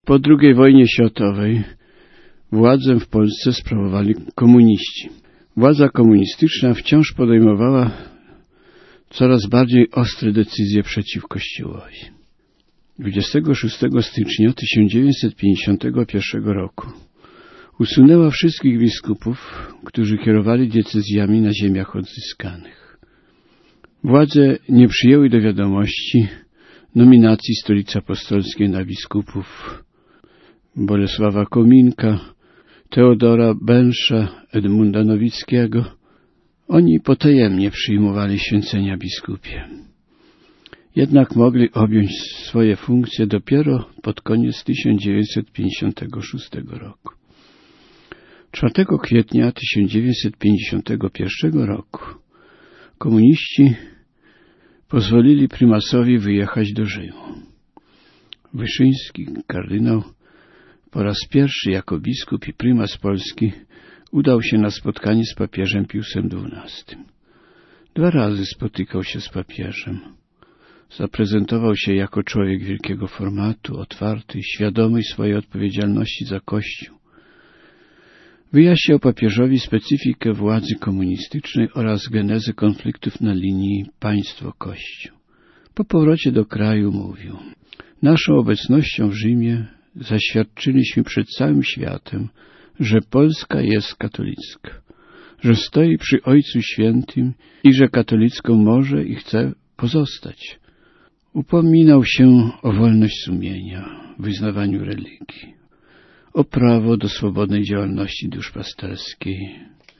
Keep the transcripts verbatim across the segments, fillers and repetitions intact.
Po drugiej wojnie światowej władzę w Polsce sprawowali komuniści. Władza komunistyczna wciąż podejmowała coraz bardziej ostre decyzje przeciw Kościołowi. dwudziestego szóstego stycznia tysiąc dziewięćset pięćdziesiątego pierwszego roku usunęła wszystkich biskupów, którzy kierowali decyzjami na ziemiach odzyskanych. Władze nie przyjęły do wiadomości nominacji Stolicy Apostolskiej na biskupów Bolesława Kominka, Teodora Bensza, Edmunda Nowickiego. Oni potajemnie przyjmowali święcenia biskupie. Jednak mogli objąć swoje funkcje dopiero pod koniec tysiąc dziewięćset pięćdziesiątego szóstego roku. czwartego kwietnia tysiąc dziewięćset pięćdziesiątego pierwszego roku komuniści pozwolili prymasowi wyjechać do Rzymu. Wyszyński, kardynał, po raz pierwszy jako biskup i prymas Polski udał się na spotkanie z papieżem Piusem dwunastym. Dwa razy spotykał się z papieżem. Zaprezentował się jako człowiek wielkiego formatu, otwarty, świadomy swojej odpowiedzialności za Kościół. Wyjaśniał papieżowi specyfikę władzy komunistycznej oraz genezę konfliktów na linii państwo-Kościół. Po powrocie do kraju mówił: naszą obecnością w Rzymie zaświadczyliśmy przed całym światem, że Polska jest katolicka, że stoi przy Ojcu Świętym i że katolicką może i chce pozostać. Upominał się o wolność sumienia w wyznawaniu religii, o prawo do swobodnej działalności duszpasterskiej.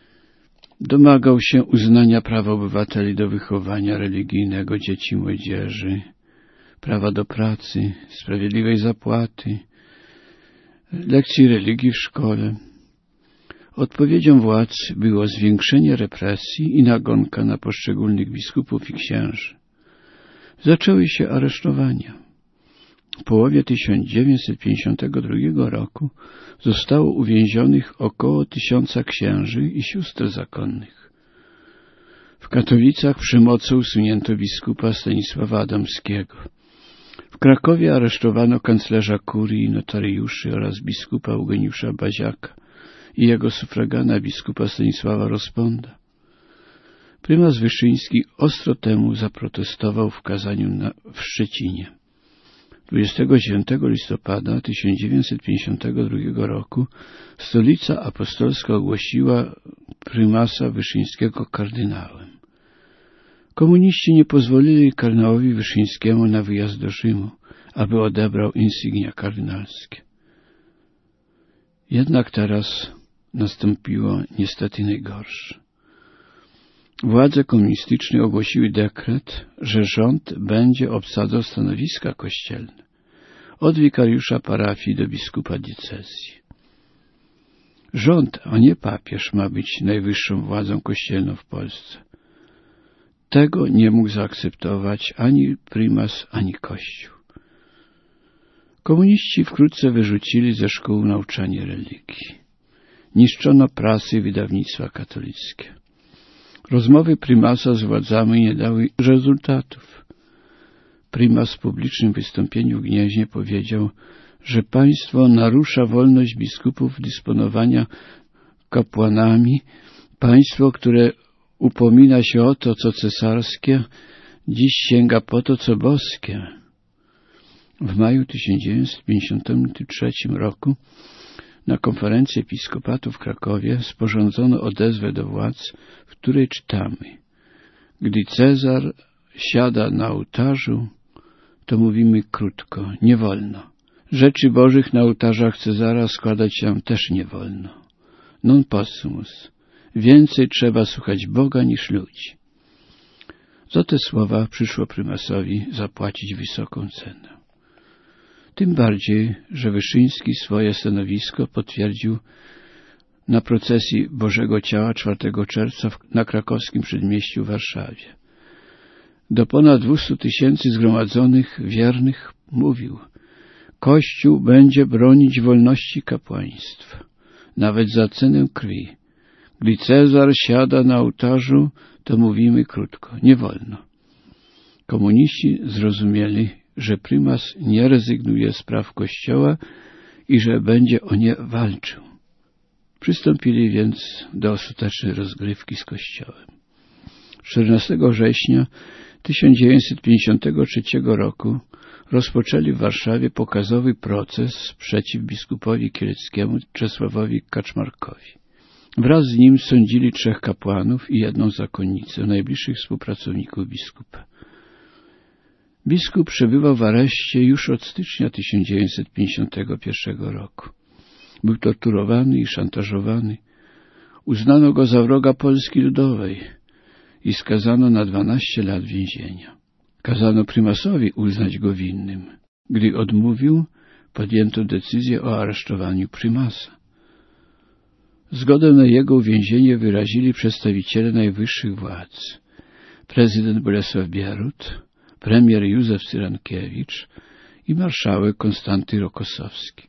Domagał się uznania prawa obywateli do wychowania religijnego dzieci i młodzieży, prawa do pracy, sprawiedliwej zapłaty, lekcji religii w szkole. Odpowiedzią władz było zwiększenie represji i nagonka na poszczególnych biskupów i księży. Zaczęły się aresztowania. W połowie tysiąc dziewięćset pięćdziesiątego drugiego roku zostało uwięzionych około tysiąca księży i sióstr zakonnych. W Katowicach przemocą usunięto biskupa Stanisława Adamskiego. W Krakowie aresztowano kanclerza kurii i notariuszy oraz biskupa Eugeniusza Baziaka i jego sufragana biskupa Stanisława Rozponda. Prymas Wyszyński ostro temu zaprotestował w kazaniu na, w Szczecinie. dwudziestego dziewiątego listopada tysiąc dziewięćset pięćdziesiątego drugiego roku Stolica Apostolska ogłosiła prymasa Wyszyńskiego kardynałem. Komuniści nie pozwolili kardynałowi Wyszyńskiemu na wyjazd do Rzymu, aby odebrał insygnia kardynalskie. Jednak teraz nastąpiło niestety najgorsze. Władze komunistyczne ogłosiły dekret, że rząd będzie obsadzał stanowiska kościelne, od wikariusza parafii do biskupa diecezji. Rząd, a nie papież, ma być najwyższą władzą kościelną w Polsce. Tego nie mógł zaakceptować ani prymas, ani Kościół. Komuniści wkrótce wyrzucili ze szkół nauczanie religii. Niszczono prasy i wydawnictwa katolickie. Rozmowy prymasa z władzami nie dały rezultatów. Prymas w publicznym wystąpieniu w Gnieźnie powiedział, że państwo narusza wolność biskupów dysponowania kapłanami. Państwo, które upomina się o to, co cesarskie, dziś sięga po to, co boskie. W maju tysiąc dziewięćset pięćdziesiątego trzeciego roku na konferencji episkopatu w Krakowie sporządzono odezwę do władz, w której czytamy: gdy Cezar siada na ołtarzu, to mówimy krótko, nie wolno. Rzeczy Bożych na ołtarzach Cezara składać się też nie wolno. Non possumus. Więcej trzeba słuchać Boga niż ludzi. Za te słowa przyszło prymasowi zapłacić wysoką cenę. Tym bardziej, że Wyszyński swoje stanowisko potwierdził na procesji Bożego Ciała czwartego czerwca na krakowskim przedmieściu w Warszawie. Do ponad dwustu tysięcy zgromadzonych wiernych mówił: Kościół będzie bronić wolności kapłaństwa, nawet za cenę krwi. Gdy Cezar siada na ołtarzu, to mówimy krótko, nie wolno. Komuniści zrozumieli, że prymas nie rezygnuje z praw Kościoła i że będzie o nie walczył. Przystąpili więc do ostatecznej rozgrywki z Kościołem. czternastego września tysiąc dziewięćset pięćdziesiątego trzeciego roku rozpoczęli w Warszawie pokazowy proces przeciw biskupowi kieleckiemu Czesławowi Kaczmarkowi. Wraz z nim sądzili trzech kapłanów i jedną zakonnicę, najbliższych współpracowników biskupa. Biskup przebywał w areszcie już od stycznia tysiąc dziewięćset pięćdziesiątego pierwszego roku. Był torturowany i szantażowany. Uznano go za wroga Polski Ludowej i skazano na dwanaście lat więzienia. Kazano prymasowi uznać go winnym. Gdy odmówił, podjęto decyzję o aresztowaniu prymasa. Zgodę na jego uwięzienie wyrazili przedstawiciele najwyższych władz. Prezydent Bolesław Bierut, premier Józef Cyrankiewicz i marszałek Konstanty Rokosowski.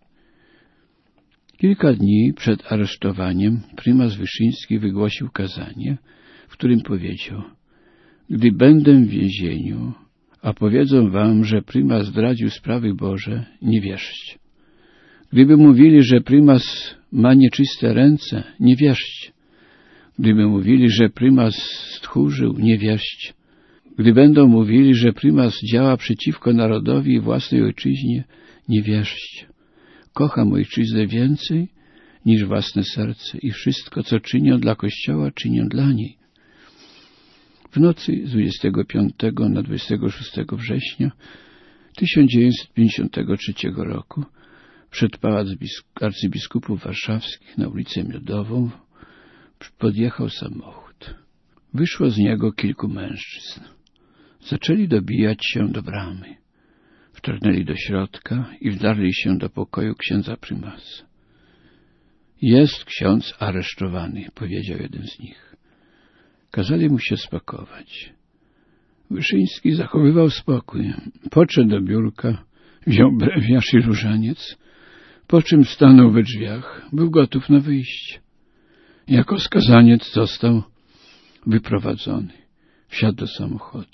Kilka dni przed aresztowaniem prymas Wyszyński wygłosił kazanie, w którym powiedział: gdy będę w więzieniu, a powiedzą wam, że prymas zdradził sprawy Boże, nie wierzcie. Gdyby mówili, że prymas ma nieczyste ręce, nie wierzcie. Gdyby mówili, że prymas stchórzył, nie wierzcie. Gdy będą mówili, że prymas działa przeciwko narodowi i własnej ojczyźnie, nie wierzcie. Kocham ojczyznę więcej niż własne serce i wszystko, co czynią dla Kościoła, czynią dla niej. W nocy z dwudziestego piątego na dwudziestego szóstego września tysiąc dziewięćset pięćdziesiątego trzeciego roku przed pałac arcybiskupów warszawskich na ulicę Miodową podjechał samochód. Wyszło z niego kilku mężczyzn. Zaczęli dobijać się do bramy. Wtargnęli do środka i wdarli się do pokoju księdza prymasa. Jest ksiądz aresztowany, powiedział jeden z nich. Kazali mu się spakować. Wyszyński zachowywał spokój. Podszedł do biurka, wziął brewiarz i różaniec, po czym stanął we drzwiach. Był gotów na wyjście. Jako skazaniec został wyprowadzony. Wsiadł do samochodu.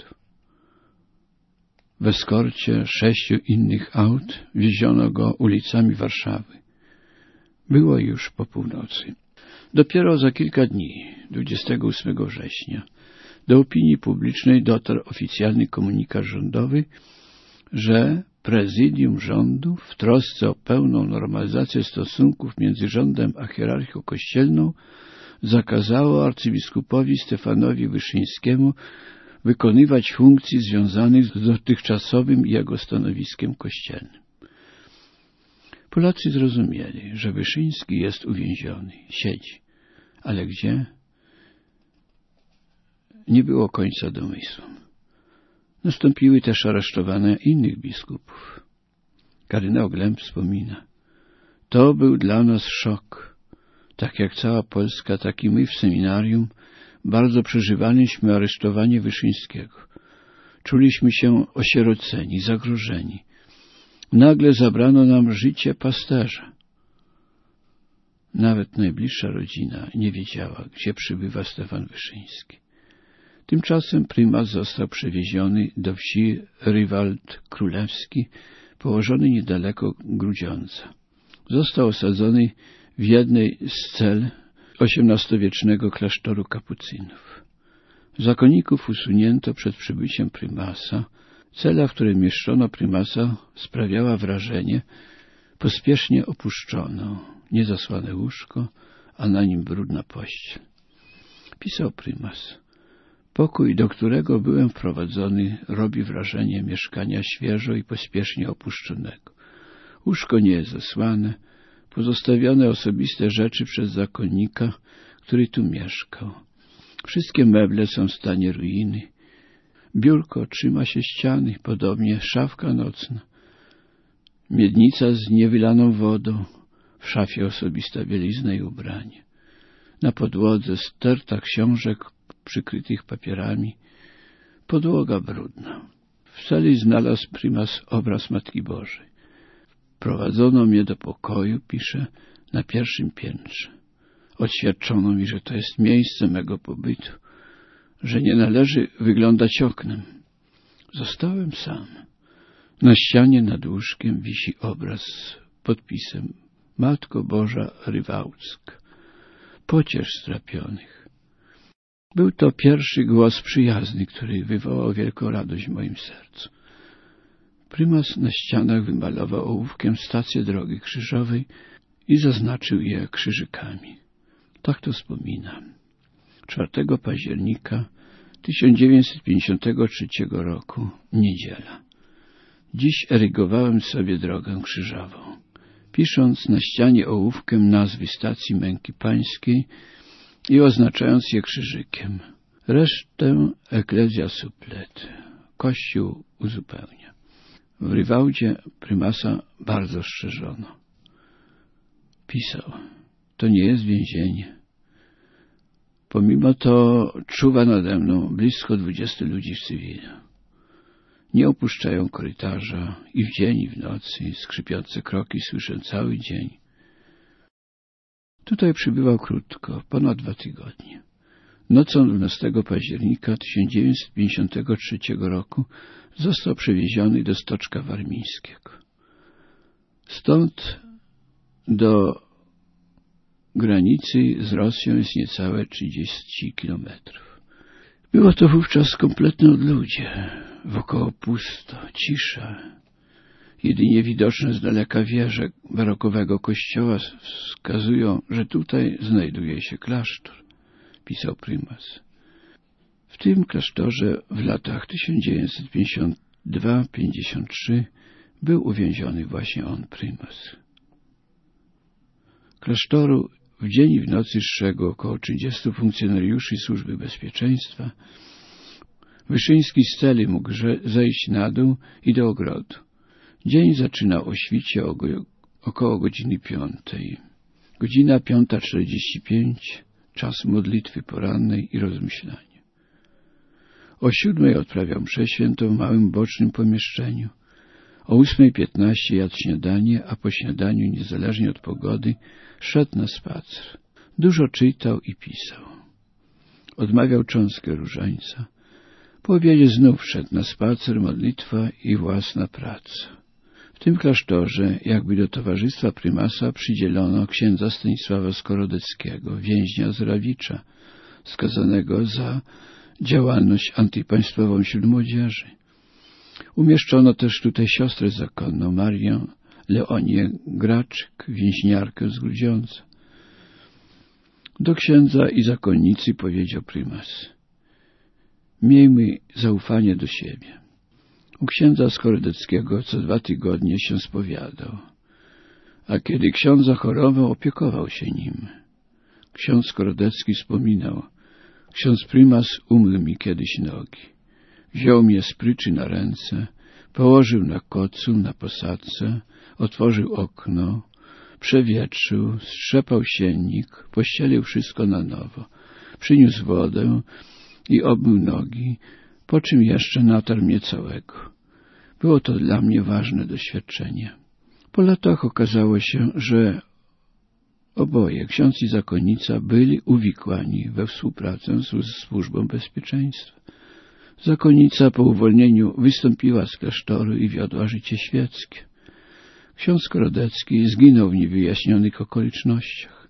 W eskorcie sześciu innych aut wieziono go ulicami Warszawy. Było już po północy. Dopiero za kilka dni, dwudziestego ósmego września, do opinii publicznej dotarł oficjalny komunikat rządowy, że prezydium rządu w trosce o pełną normalizację stosunków między rządem a hierarchią kościelną zakazało arcybiskupowi Stefanowi Wyszyńskiemu wykonywać funkcji związanych z dotychczasowym jego stanowiskiem kościelnym. Polacy zrozumieli, że Wyszyński jest uwięziony, siedzi. Ale gdzie? Nie było końca domysłom. Nastąpiły też aresztowania innych biskupów. Kardynał Glemp wspomina: to był dla nas szok. Tak jak cała Polska, tak i my w seminarium bardzo przeżywaliśmy aresztowanie Wyszyńskiego. Czuliśmy się osieroceni, zagrożeni. Nagle zabrano nam życie pasterza. Nawet najbliższa rodzina nie wiedziała, gdzie przybywa Stefan Wyszyński. Tymczasem prymas został przewieziony do wsi Rywald Królewski, położony niedaleko Grudziądza. Został osadzony w jednej z cel osiemnastowiecznego klasztoru kapucynów. Zakonników usunięto przed przybyciem prymasa. Cela, w której mieszczono prymasa, sprawiała wrażenie pospiesznie opuszczoną, niezasłane łóżko, a na nim brudna pościel. Pisał prymas: pokój, do którego byłem wprowadzony, robi wrażenie mieszkania świeżo i pospiesznie opuszczonego. Łóżko nie jest zasłane, pozostawione osobiste rzeczy przez zakonnika, który tu mieszkał. Wszystkie meble są w stanie ruiny. Biurko trzyma się ściany, podobnie szafka nocna. Miednica z niewylaną wodą, w szafie osobista bielizna i ubranie. Na podłodze sterta książek przykrytych papierami, podłoga brudna. W celi znalazł prymas obraz Matki Bożej. Prowadzono mnie do pokoju, pisze, na pierwszym piętrze. Oświadczono mi, że to jest miejsce mego pobytu, że nie należy wyglądać oknem. Zostałem sam. Na ścianie nad łóżkiem wisi obraz z podpisem Matko Boża Rywałcka, pociesz strapionych. Był to pierwszy głos przyjazny, który wywołał wielką radość w moim sercu. Prymas na ścianach wymalował ołówkiem stację drogi krzyżowej i zaznaczył je krzyżykami. Tak to wspominam. czwartego października tysiąc dziewięćset pięćdziesiątego trzeciego roku, niedziela. Dziś erygowałem sobie drogę krzyżową, pisząc na ścianie ołówkiem nazwy stacji Męki Pańskiej i oznaczając je krzyżykiem. Resztę eklezja supplet. Kościół uzupełnia. W Rywałdzie prymasa bardzo strzeżono. Pisał: to nie jest więzienie. Pomimo to czuwa nade mną blisko dwudziestu ludzi w cywilu. Nie opuszczają korytarza i w dzień, i w nocy. Skrzypiące kroki słyszę cały dzień. Tutaj przybywał krótko, ponad dwa tygodnie. Nocą dwunastego października tysiąc dziewięćset pięćdziesiątego trzeciego roku został przewieziony do Stoczka Warmińskiego. Stąd do granicy z Rosją jest niecałe trzydzieści kilometrów. Było to wówczas kompletne odludzie. Wokoło pusto, cisza. Jedynie widoczne z daleka wieże barokowego kościoła wskazują, że tutaj znajduje się klasztor, pisał prymas. W tym klasztorze w latach tysiąc dziewięćset pięćdziesiąt dwa do pięćdziesiąt trzy był uwięziony właśnie on, prymas. Klasztoru w dzień i w nocy strzegło około trzydziestu funkcjonariuszy Służby Bezpieczeństwa. Wyszyński z celi mógł zejść na dół i do ogrodu. Dzień zaczynał o świcie około godziny piątej. Godzina piąta czterdzieści pięć, czas modlitwy porannej i rozmyślania. O siódmej odprawiał mszę świętą w małym bocznym pomieszczeniu. O ósmej piętnaście jadł śniadanie, a po śniadaniu, niezależnie od pogody, szedł na spacer. Dużo czytał i pisał. Odmawiał cząstkę różańca. Po obiedzie znów szedł na spacer, modlitwa i własna praca. W tym klasztorze, jakby do towarzystwa prymasa, przydzielono księdza Stanisława Skorodeckiego, więźnia z Rawicza, skazanego za działalność antypaństwową wśród młodzieży. Umieszczono też tutaj siostrę zakonną, Marię Leonię Graczyk, więźniarkę z Grudziądza. Do księdza i zakonnicy powiedział prymas: miejmy zaufanie do siebie. U księdza Skorodeckiego co dwa tygodnie się spowiadał, a kiedy ksiądz zachorował, opiekował się nim. Ksiądz Skorodecki wspominał: ksiądz prymas umył mi kiedyś nogi. Wziął mnie z pryczy na ręce, położył na kocu, na posadzce, otworzył okno, przewietrzył, strzepał siennik, pościelił wszystko na nowo, przyniósł wodę i obmył nogi, po czym jeszcze natarł mnie całego. Było to dla mnie ważne doświadczenie. Po latach okazało się, że oboje, ksiądz i zakonnica, byli uwikłani we współpracę z Służbą Bezpieczeństwa. Zakonnica po uwolnieniu wystąpiła z klasztoru i wiodła życie świeckie. Ksiądz Skorodecki zginął w niewyjaśnionych okolicznościach.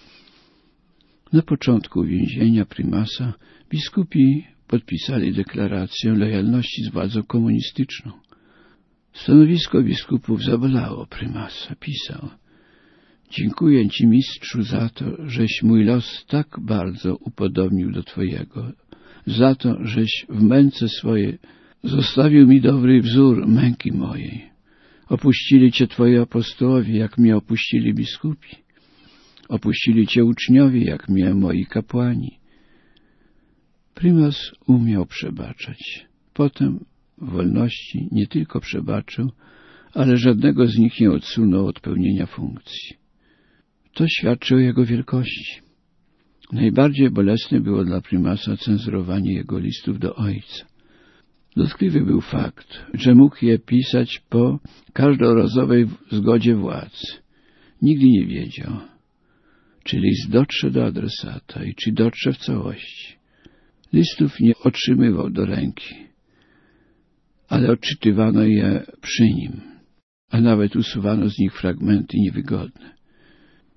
Na początku uwięzienia prymasa biskupi podpisali deklarację lojalności z władzą komunistyczną. Stanowisko biskupów zabolało prymasa. Pisał: dziękuję Ci, mistrzu, za to, żeś mój los tak bardzo upodobnił do Twojego, za to, żeś w męce swojej zostawił mi dobry wzór męki mojej. Opuścili Cię Twoi apostołowie, jak mnie opuścili biskupi. Opuścili Cię uczniowie, jak mnie moi kapłani. Prymas umiał przebaczać. Potem w wolności nie tylko przebaczył, ale żadnego z nich nie odsunął od pełnienia funkcji. To świadczy o jego wielkości. Najbardziej bolesne było dla prymasa cenzurowanie jego listów do ojca. Dotkliwy był fakt, że mógł je pisać po każdorazowej zgodzie władz. Nigdy nie wiedział, czy list dotrze do adresata i czy dotrze w całości. Listów nie otrzymywał do ręki, ale odczytywano je przy nim, a nawet usuwano z nich fragmenty niewygodne.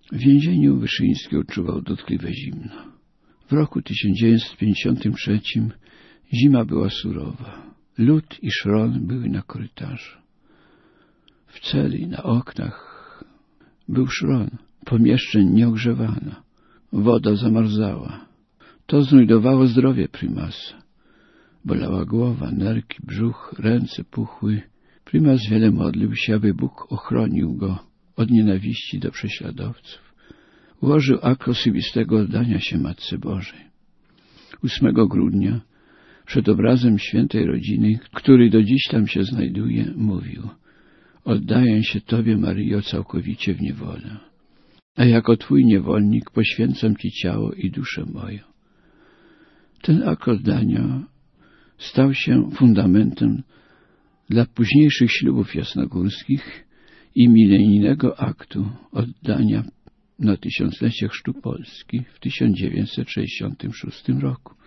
W więzieniu Wyszyński odczuwał dotkliwe zimno. W roku tysiąc dziewięćset pięćdziesiątym trzecim zima była surowa. Lód i szron były na korytarzu. W celi, na oknach był szron. Pomieszczeń nie ogrzewano. Woda zamarzała. To znujdowało zdrowie prymasa. Bolała głowa, nerki, brzuch, ręce puchły. Prymas wiele modlił się, aby Bóg ochronił go od nienawiści do prześladowców. Ułożył akt osobistego oddania się Matce Bożej. ósmego grudnia przed obrazem świętej rodziny, który do dziś tam się znajduje, mówił: oddaję się Tobie, Maryjo, całkowicie w niewolę, a jako Twój niewolnik poświęcam Ci ciało i duszę moją. Ten akt oddania stał się fundamentem dla późniejszych ślubów jasnogórskich i milenijnego aktu oddania na tysiąclecie chrztu Polski w tysiąc dziewięćset sześćdziesiątym szóstym roku.